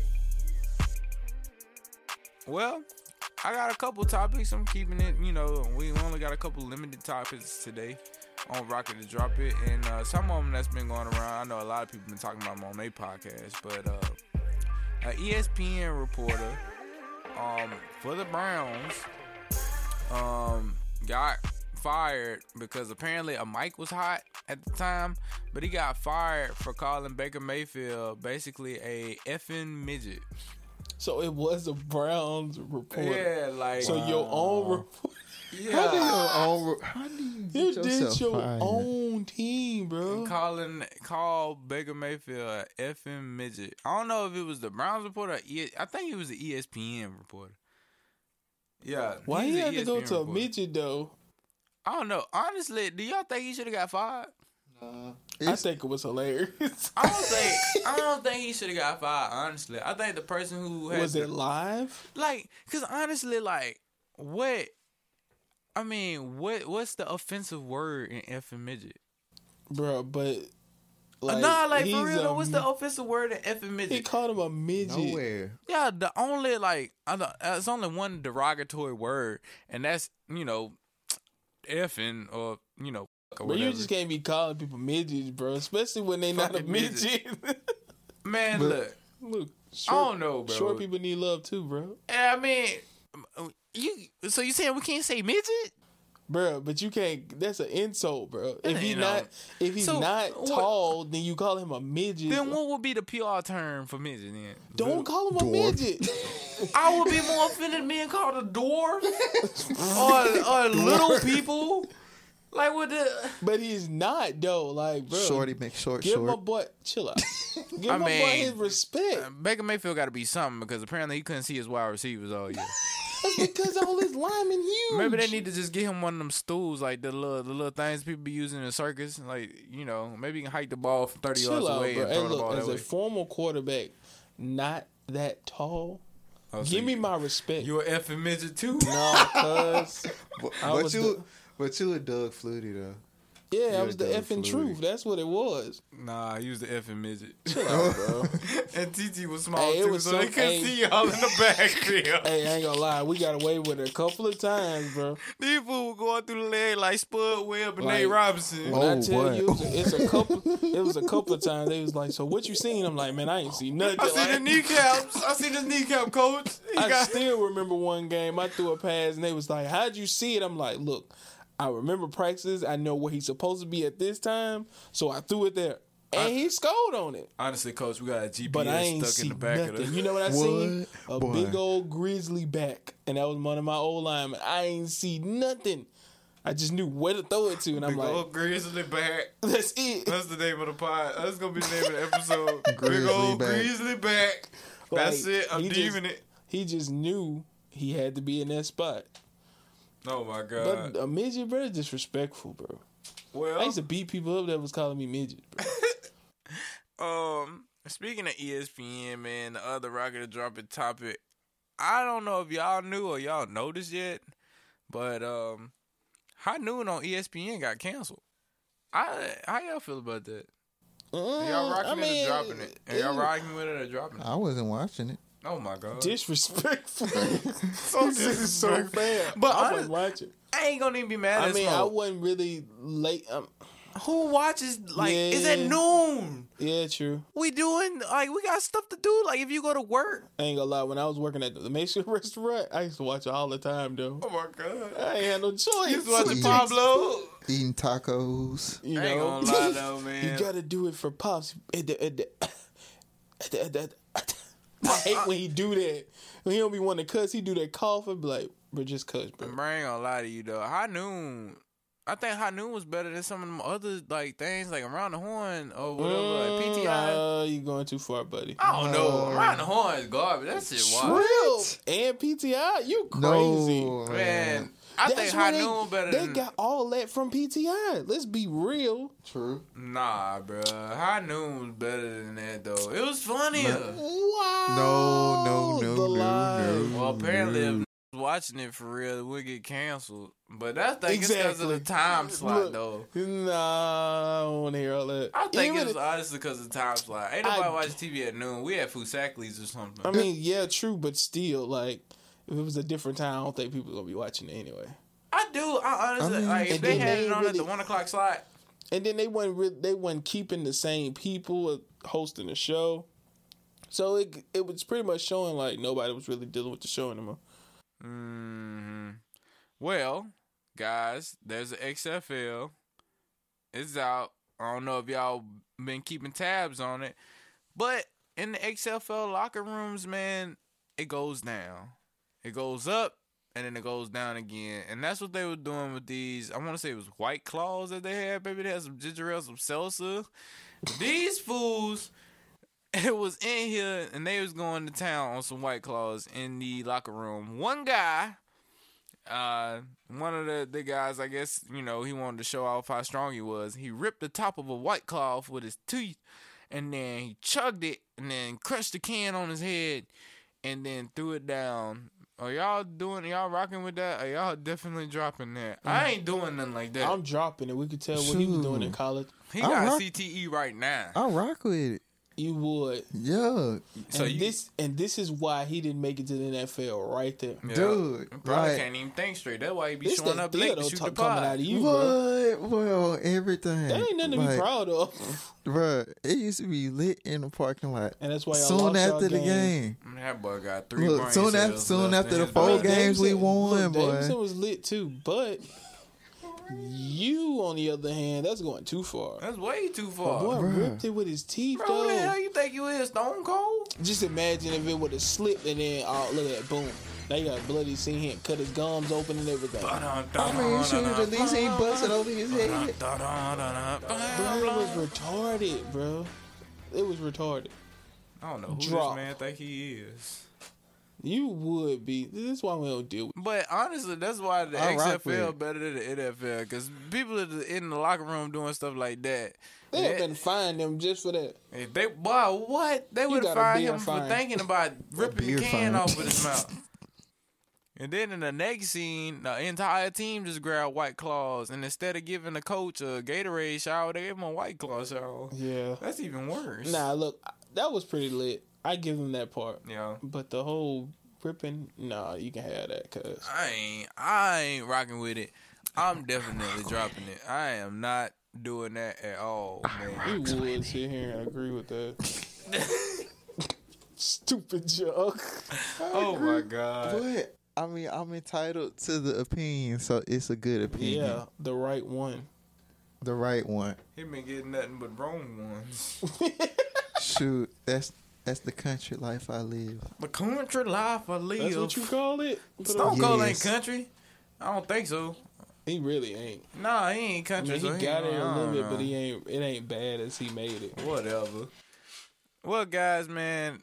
Well, I got a couple topics. I'm keeping it, you know, we only got a couple limited topics today on Rocket to Drop It, and some of them that's been going around. I know a lot of people been talking about them on their podcast, but an ESPN reporter for the Browns got fired because apparently a mic was hot at the time, but he got fired for calling Baker Mayfield basically a effing midget.
So it was a Browns report.
Yeah, like
So your own report.
How do you
You
get
did
yourself
your
fired?
own team, bro.
call Baker Mayfield a effing midget. I don't know if it was the Browns reporter. I think it was the ESPN reporter. Yeah.
Why
he's
you
an
have to go
ESPN
to a
reporter.
midget though?
I don't know. Honestly, do y'all think he should have got fired?
I
It's-
think it was hilarious.
I don't think he should have got fired. Honestly, I think the person who has
Was it live?
because honestly, what? I mean, what's the offensive word in effing midget?
Bro, but
He's
for
real
a
though, what's the offensive word in effing midget?
He called him a midget.
Nowhere.
Yeah, the only it's only one derogatory word, and that's effing or or
But you
whatever.
just can't be calling people midgets, bro. Especially when they not a
Fucking
midget.
Man,
But-
look,
Look,
I don't know, bro.
Short people need love too, bro.
I mean, you saying we can't say midget?
Bro, but you can't. That's an insult, bro. If
ain't
he's
no-
not, if he's
So,
not
what-
tall, then you call him a midget.
Then what would be the PR term for midget? Then
Don't call him a
Dwarf.
midget.
I would be more offended being called a dwarf or little people. Like what the?
But he's not though. Like, bro,
Shorty make short
give my
short.
boy chill out. Give
I
my boy
mean,
his respect.
Baker Mayfield got to be something because apparently he couldn't see his wide receivers all year.
That's because all his linemen huge.
Maybe they need to just get him one of them stools, like the little things people be using in the circus. Like, maybe he can hike the ball from 30 yards
chill out,
away
bro.
and
Hey,
throw the
look,
ball
as
that
a
way.
former quarterback, not that tall.
Oh, so
Give me my respect.
You an effing midget too?
No, cuz I
But
was
you, But you a Doug Flutie though.
Yeah,
Yeah,
I was the
Doug
effing
Flutie.
truth. That's what it was.
Nah, he was the effing midget.
Chill out, bro.
And TT was small
Hey, it
too,
was
so
so-
they couldn't
hey.
see y'all in the backfield.
Hey, I ain't gonna lie. We got away with it a couple of times, bro.
These fools were going through the leg like Spud Webb and
Like,
Nate Robinson.
When
Oh,
I tell
boy.
you, it was a couple of times. They was like, "So what you seen?" I'm like, "Man, I ain't seen nothing."
I see the
Like,
kneecaps. I see the kneecap, coach. He
I
got
still remember one game. I threw a pass, and they was like, "How'd you see it?" I'm like, "Look, I remember practices. I know where he's supposed to be at this time, so I threw it there, and he scored on it."
Honestly, coach, we got a GPS
But I ain't
stuck in
see
the back
nothing.
of the.
You know what I seen?
What?
A
Boy.
big old grizzly back, and that was one of my old linemen. I ain't see nothing. I just knew where to throw it to, and I'm
Big
like,
old grizzly back.
"That's it."
That's the name of the pod. That's gonna be the name of the episode. Big
Grizzly
old
back.
grizzly back. That's
Like,
it. I'm
he
deeming it.
He just knew he had to be in that spot.
Oh my god.
But a midget, bro, is disrespectful, bro. I
Well,
used to beat people up that was calling me midget, bro.
speaking of ESPN, man, the other rocket dropping topic. I don't know if y'all knew or y'all noticed yet, but High Noon on ESPN got canceled. How y'all feel about that? Y'all rocking it or dropping it? And y'all rocking with it or dropping it?
I wasn't watching it.
Oh my god.
Disrespectful.
So
This is so
disrespectful.
bad.
But
I
I-
wasn't watching.
I ain't gonna even be mad
I
at
mean, I
Smoke.
wasn't really late.
Who watches, like, it's at
Yeah.
noon.
Yeah, true.
We doing, like, we got stuff to do. Like, if you go to work.
I ain't gonna lie. When I was working at the Mexican restaurant, I used to watch it all the time, though.
Oh my god.
I ain't had no choice.
You was watching
Sweet.
Pablo.
Eating tacos.
You
I ain't
know,
gonna lie though, man.
you gotta do it for pops. I hate when he do that. When he don't be wanting to cuss, he do that cough and be like, "Bro, just cuss, bro."
I ain't gonna lie to you though. High Noon, I think High Noon was better than some of them other like things like Around the Horn or whatever, like PTI.
You going too far, buddy.
I don't know. Around the Horn is garbage. That shit wild.
Real and PTI, you crazy.
No,
Man, I think
That's
High
where
Noon better
They
than.
got all that from PTI. Let's be real.
True.
Nah, bro. High Noon was better than that though. It was funnier.
Wow.
No.
The lies.
Well, apparently, if watching it for real, it would get canceled. But I think it's because of
Exactly.
the time slot,
Look,
though.
Nah, I don't want to hear all that.
I think
Even
it's honestly because of the time slot. Ain't nobody watching TV at noon. We had Fusaklis or something.
I mean, yeah, true, but still, like, if it was a different time, I don't think people gonna be watching it anyway.
I do. I honestly,
I mean-
like, if
And
they
then
had
they
it on at the
really-
1 o'clock slot,
And then they wasn't keeping the same people hosting the show, so it was pretty much showing like nobody was really dealing with the show anymore.
well, guys, there's an XFL. It's out. I don't know if y'all been keeping tabs on it, but in the XFL locker rooms, man, it goes down. It goes up, and then it goes down again. And that's what they were doing with these. I want to say it was White Claws that they had. Maybe they had some ginger ale, some seltzer. These fools, it was in here, and they was going to town on some White Claws in the locker room. One guy, one of the guys, I guess, you know, he wanted to show off how strong he was. He ripped the top of a White Claw off with his teeth, and then he chugged it, and then crushed the can on his head, and then threw it down. Are y'all rocking with that? Are y'all definitely dropping that? I ain't doing nothing like that.
I'm dropping it. We could tell what he was doing in college.
He
I
got
rock-
CTE right now.
I rock with it.
You would.
Yeah,
So
this is why he didn't make it to the NFL right there.
Yeah.
dude.
Probably
Like,
can't even think straight. That's why he be
This
showing
that
up late to
theater
shoot the
talk coming out
pod.
of you, bro.
what? Well, everything.
That ain't nothing to be proud of.
Bruh, it used to be lit in the parking lot.
And that's why y'all
Soon
lost
after
y'all
the game.
That boy got 3
Look,
brain
soon
cells left
after
in
the
his
four
body.
games we
Davidson-
won,
look,
boy.
Davidson was lit too, but you, on the other hand, that's going too far.
That's way too
Boy,
far.
Bruh.
ripped it with his teeth,
Bro, who the hell
though.
you think you is, Stone Cold?
Just imagine if it would have slipped and then, oh, look at that, boom. Now you got bloody seen him cut his gums open and everything.
I mean, shoot, at least he ain't busted over his head.
Bro, it was retarded, bro. It was retarded.
I don't know who
Drop.
this man think he is.
You would be. This is why we don't deal with.
But honestly, that's why the
I rock with
XFL
it.
better than the NFL. Because people in the locker room doing stuff like that.
They have been fining them just for that.
If they, boy, what? They would have
got a
fined
beer
him for
fine.
thinking about ripping the
beer
can
fine.
off with his mouth. And then in the next scene, the entire team just grabbed White Claws, and instead of giving the coach a Gatorade shower, they gave him a White Claw shower.
Yeah.
That's even worse.
Nah, look, that was pretty lit. I give him that part.
Yeah.
But the whole ripping, nah, you can have that, cuz.
I ain't rocking with it. I'm definitely dropping it. I am not doing that at all, man.
You would sit here and agree with that. Stupid joke.
Oh my God.
But I mean, I'm entitled to the opinion, so it's a good opinion.
Yeah, the right one.
The right one.
He been getting nothing but wrong ones.
Shoot, that's the country life I live.
The country life I live.
That's what you call it?
Stone Cold ain't
Yes.
country. I don't think so.
He really ain't.
Nah, he ain't
I
country.
mean,
so
he got it a
I
little
don't
bit,
know.
but it ain't bad as he made it.
Whatever. Well, guys, man,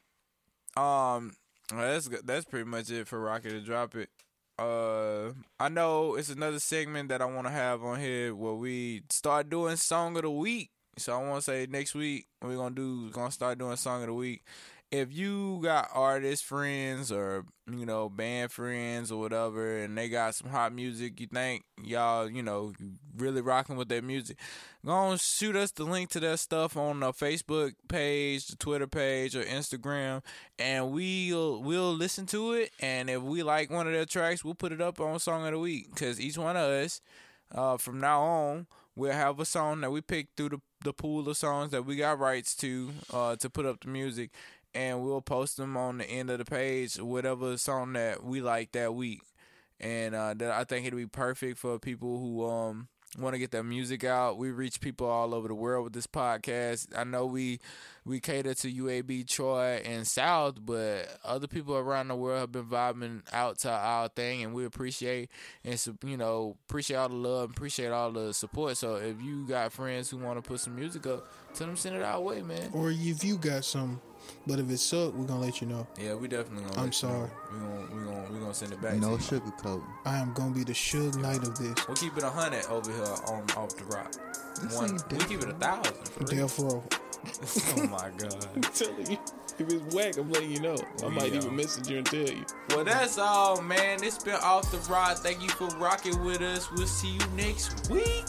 that's pretty much it for Rocky to Drop It. I know it's another segment that I want to have on here where we start doing Song of the Week. So I want to say next week we're gonna start doing Song of the Week. If you got artist friends or band friends or whatever, and they got some hot music, you think y'all really rocking with their music, go on, shoot us the link to that stuff on the Facebook page, the Twitter page, or Instagram, and we'll listen to it. And if we like one of their tracks, we'll put it up on Song of the Week. Because each one of us, from now on, we'll have a song that we pick through the pool of songs that we got rights to put up the music. And we'll post them on the end of the page, whatever song that we like that week. And I think it'll be perfect for people who want to get their music out. We reach people all over the world with this podcast. I know we cater to UAB, Troy, and South, but other people around the world have been vibing out to our thing, and we appreciate appreciate all the love, appreciate all the support. So if you got friends who want to put some music up, tell them send it our way, man.
Or if you got some, but if it suck, we're gonna let you know.
Yeah, we definitely gonna.
I'm sorry.
We're gonna send it back.
No
to you.
sugarcoat.
I am gonna be the Suge Knight of this.
We'll keep it 100 over here on Off the Rock. We keep it 1,000. For real.
Therefore,
Oh my God.
I'm telling you, if it's whack, I'm letting you know. I might
Yeah.
even message you and tell you.
Well, that's all, man. It's been Off the Rock. Thank you for rocking with us. We'll see you next week.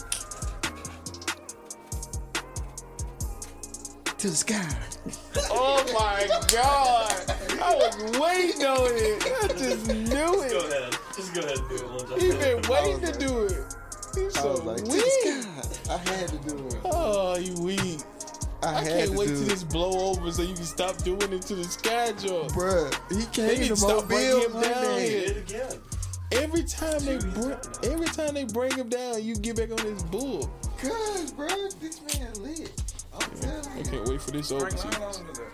To the sky.
Oh my God! I was waiting on it. I just knew it.
Just go ahead and do it one time.
He been waiting to do it. He's
I
so
was like, to
weak.
the sky. I had to do it.
Oh, you weak. I
had
can't
to
wait
do
till
it.
this blow over so you can stop doing it to the sky, Joe.
Bruh, he
They
came
need
to
to stop bringing
Mobile
him down
Monday.
here.
Do it again.
Every time they bring him down, you get back on this bull.
Cause, bro, this man lit. I'm telling
I
you.
can't wait for this over.
Frank, how long is that?